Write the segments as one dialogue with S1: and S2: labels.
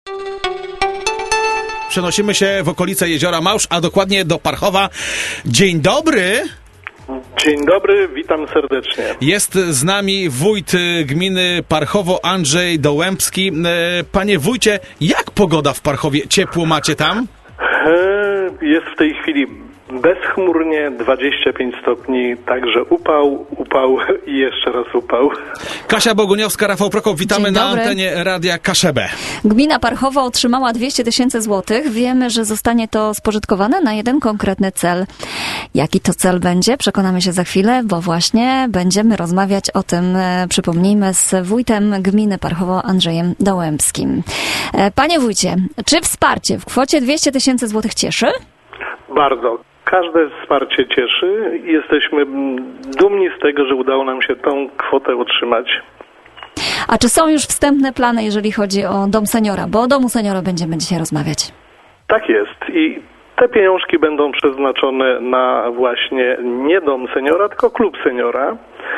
S1: Przenosimy się w okolice Jeziora Małż, a dokładnie do Parchowa. Dzień dobry!
S2: Dzień dobry, witam serdecznie.
S1: Jest z nami wójt gminy Parchowo, Andrzej Dołębski. Panie wójcie, jak pogoda w Parchowie? Ciepło macie tam?
S2: Jest w tej chwili bezchmurnie, 25 stopni, także upał i jeszcze raz upał.
S1: Kasia Boguniowska, Rafał Prokop, witamy na antenie Radia Kaszebę.
S3: Gmina Parchowo otrzymała 200 000 złotych. Wiemy, że zostanie to spożytkowane na jeden konkretny cel. Jaki to cel będzie? Przekonamy się za chwilę, bo właśnie będziemy rozmawiać o tym, przypomnijmy, z wójtem gminy Parchowo, Andrzejem Dołębskim. Panie wójcie, czy wsparcie w kwocie 200 000 złotych cieszy?
S2: Bardzo. Każde wsparcie cieszy i jesteśmy dumni z tego, że udało nam się tą kwotę otrzymać.
S3: A czy są już wstępne plany, jeżeli chodzi o Dom Seniora? Bo o Domu Seniora będziemy dzisiaj rozmawiać.
S2: Tak jest i te pieniążki będą przeznaczone na właśnie nie Dom Seniora, tylko Klub Seniora.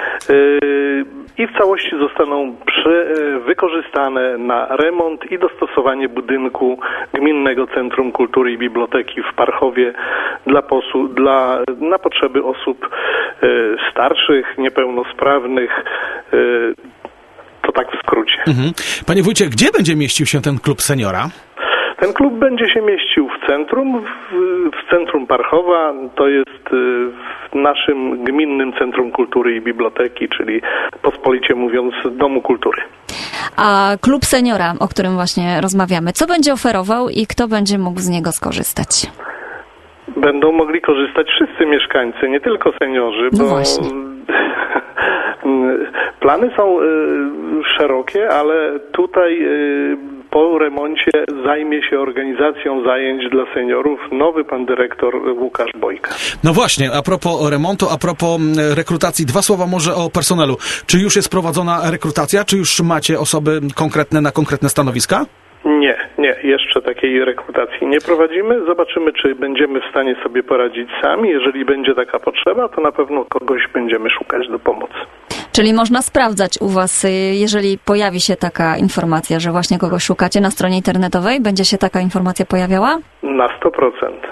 S2: I w całości zostaną wykorzystane na remont i dostosowanie budynku Gminnego Centrum Kultury i Biblioteki w Parchowie na potrzeby osób starszych, niepełnosprawnych. To tak w skrócie.
S1: Panie wójcie, gdzie będzie mieścił się ten Klub Seniora?
S2: Ten klub będzie się mieścił w centrum Parchowa, to jest w naszym Gminnym Centrum Kultury i Biblioteki, czyli pospolicie mówiąc Domu Kultury.
S3: A Klub Seniora, o którym właśnie rozmawiamy, co będzie oferował i kto będzie mógł z niego skorzystać?
S2: Będą mogli korzystać wszyscy mieszkańcy, nie tylko seniorzy,
S3: no
S2: bo
S3: właśnie.
S2: Plany są szerokie, ale tutaj po remoncie zajmie się organizacją zajęć dla seniorów nowy pan dyrektor Łukasz Bojka.
S1: No właśnie, a propos remontu, a propos rekrutacji, 2 słowa może o personelu. Czy już jest prowadzona rekrutacja? Czy już macie osoby konkretne na konkretne stanowiska?
S2: Nie, jeszcze takiej rekrutacji nie prowadzimy. Zobaczymy, czy będziemy w stanie sobie poradzić sami. Jeżeli będzie taka potrzeba, to na pewno kogoś będziemy szukać do pomocy.
S3: Czyli można sprawdzać u was, jeżeli pojawi się taka informacja, że właśnie kogoś szukacie na stronie internetowej, będzie się taka informacja pojawiała?
S2: Na 100%.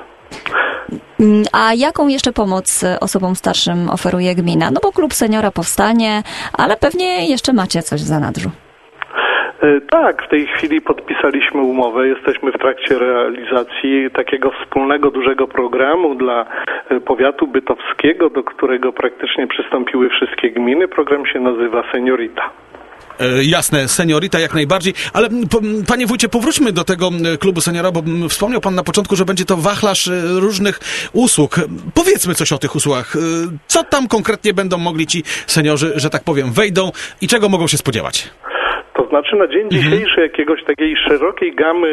S3: A jaką jeszcze pomoc osobom starszym oferuje gmina? No bo Klub Seniora powstanie, ale pewnie jeszcze macie coś w zanadrzu.
S2: Tak, w tej chwili podpisaliśmy umowę, jesteśmy w trakcie realizacji takiego wspólnego, dużego programu dla powiatu bytowskiego, do którego praktycznie przystąpiły wszystkie gminy. Program się nazywa Seniorita.
S1: Jasne, Seniorita jak najbardziej, ale panie wójcie, powróćmy do tego Klubu Seniora, bo wspomniał pan na początku, że będzie to wachlarz różnych usług. Powiedzmy coś o tych usługach. Co tam konkretnie będą mogli ci seniorzy, że tak powiem, wejdą i czego mogą się spodziewać?
S2: To znaczy na dzień dzisiejszy jakiegoś takiej szerokiej gamy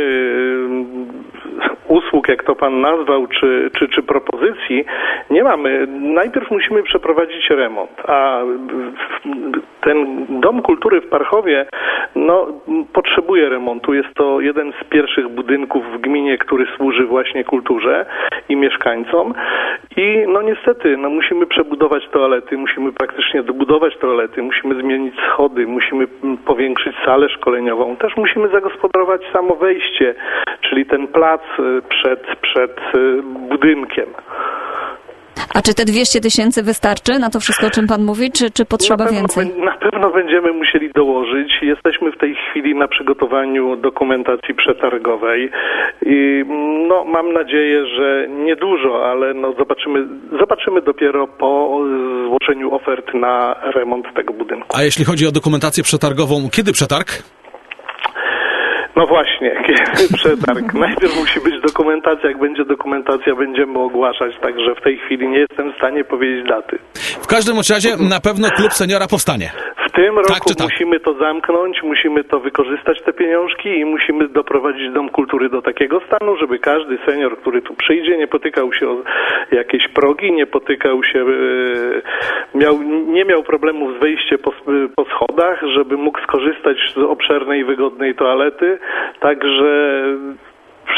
S2: usług, jak to pan nazwał, czy propozycji nie mamy. Najpierw musimy przeprowadzić remont, a ten Dom Kultury w Parchowie potrzebuje remontu. Jest to jeden z pierwszych budynków w gminie, który służy właśnie kulturze i mieszkańcom. I niestety musimy przebudować toalety, musimy praktycznie dobudować toalety, musimy zmienić schody, musimy powiększyć salę szkoleniową. Też musimy zagospodarować samo wejście, czyli ten plac przed budynkiem.
S3: A czy te 200 000 wystarczy na to wszystko, o czym pan mówi, czy potrzeba więcej?
S2: Na pewno będziemy musieli dołożyć. Jesteśmy w tej chwili na przygotowaniu dokumentacji przetargowej i mam nadzieję, że niedużo, ale zobaczymy dopiero po złożeniu ofert na remont tego budynku.
S1: A jeśli chodzi o dokumentację przetargową, kiedy przetarg?
S2: No właśnie, przetarg. Najpierw musi być dokumentacja. Jak będzie dokumentacja, będziemy ogłaszać. Także w tej chwili nie jestem w stanie powiedzieć daty.
S1: W każdym razie na pewno Klub Seniora powstanie.
S2: W tym roku
S1: tak?
S2: musimy to zamknąć, musimy to wykorzystać, te pieniążki, i musimy doprowadzić Dom Kultury do takiego stanu, żeby każdy senior, który tu przyjdzie, nie potykał się o jakieś progi, nie potykał się, nie miał problemów z wejściem po schodach, żeby mógł skorzystać z obszernej, wygodnej toalety. Także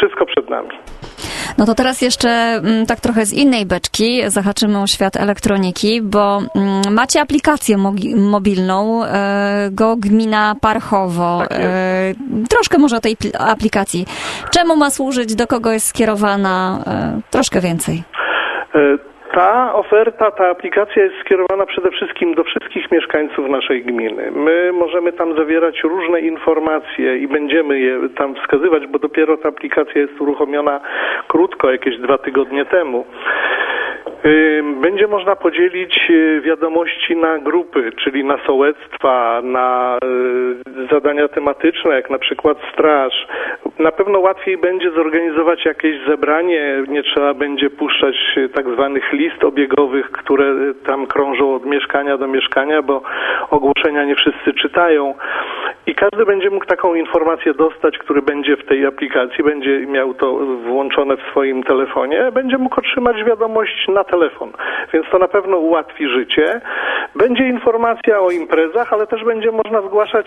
S2: wszystko przed nami.
S3: No to teraz jeszcze tak trochę z innej beczki zahaczymy o świat elektroniki, bo macie aplikację mobilną GoGmina Parchowo.
S2: Tak jest.
S3: Troszkę może o tej aplikacji. Czemu ma służyć, do kogo jest skierowana? Troszkę więcej.
S2: Ta oferta, ta aplikacja jest skierowana przede wszystkim do wszystkich mieszkańców naszej gminy. My możemy tam zawierać różne informacje i będziemy je tam wskazywać, bo dopiero ta aplikacja jest uruchomiona krótko, jakieś 2 tygodnie temu. Będzie można podzielić wiadomości na grupy, czyli na sołectwa, na zadania tematyczne, jak na przykład straż. Na pewno łatwiej będzie zorganizować jakieś zebranie, nie trzeba będzie puszczać tak zwanych list obiegowych, które tam krążą od mieszkania do mieszkania, bo ogłoszenia nie wszyscy czytają. I każdy będzie mógł taką informację dostać, który będzie w tej aplikacji, będzie miał to włączone w swoim telefonie, będzie mógł otrzymać wiadomość na telefon. Więc to na pewno ułatwi życie. Będzie informacja o imprezach, ale też będzie można zgłaszać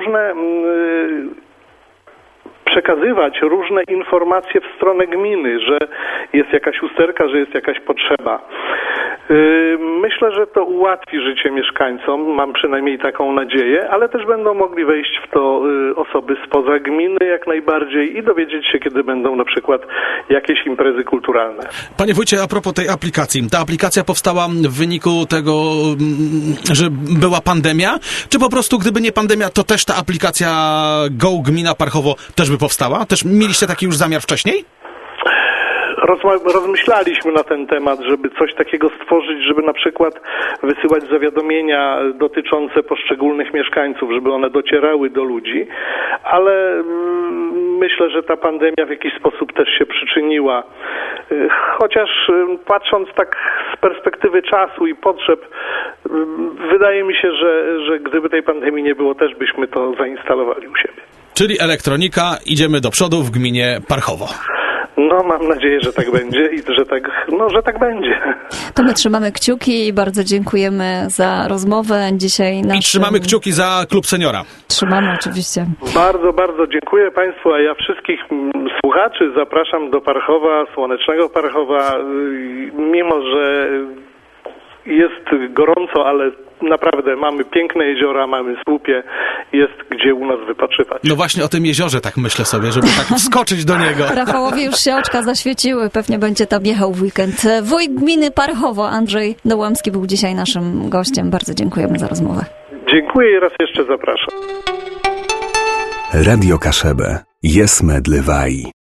S2: przekazywać różne informacje w stronę gminy, że jest jakaś usterka, że jest jakaś potrzeba. Myślę, że to ułatwi życie mieszkańcom, mam przynajmniej taką nadzieję, ale też będą mogli wejść w to osoby spoza gminy jak najbardziej i dowiedzieć się, kiedy będą na przykład jakieś imprezy kulturalne.
S1: Panie wójcie, a propos tej aplikacji. Ta aplikacja powstała w wyniku tego, że była pandemia? Czy po prostu gdyby nie pandemia, to też ta aplikacja GoGmina Parchowo też by powstała? Też mieliście taki już zamiar wcześniej?
S2: Rozmyślaliśmy na ten temat, żeby coś takiego stworzyć, żeby na przykład wysyłać zawiadomienia dotyczące poszczególnych mieszkańców, żeby one docierały do ludzi, ale myślę, że ta pandemia w jakiś sposób też się przyczyniła. Chociaż patrząc tak z perspektywy czasu i potrzeb, wydaje mi się, że gdyby tej pandemii nie było, też byśmy to zainstalowali u siebie.
S1: Czyli elektronika, idziemy do przodu w gminie Parchowo.
S2: No, mam nadzieję, że tak będzie i że tak będzie.
S3: To my trzymamy kciuki i bardzo dziękujemy za rozmowę dzisiaj.
S1: I trzymamy kciuki za Klub Seniora.
S3: Trzymamy oczywiście.
S2: Bardzo, bardzo dziękuję Państwu, a ja wszystkich słuchaczy zapraszam do Parchowa, słonecznego Parchowa, mimo że jest gorąco, ale naprawdę mamy piękne jeziora, mamy słupie, jest gdzie u nas wypoczywać.
S1: No właśnie o tym jeziorze tak myślę sobie, żeby tak wskoczyć do niego.
S3: Rafałowi już się oczka zaświeciły, pewnie będzie tam jechał w weekend. Wójt gminy Parchowo, Andrzej Dołębski, był dzisiaj naszym gościem. Bardzo dziękujemy za rozmowę.
S2: Dziękuję i raz jeszcze zapraszam.
S4: Radio Kaszebę. Jest medlewaj.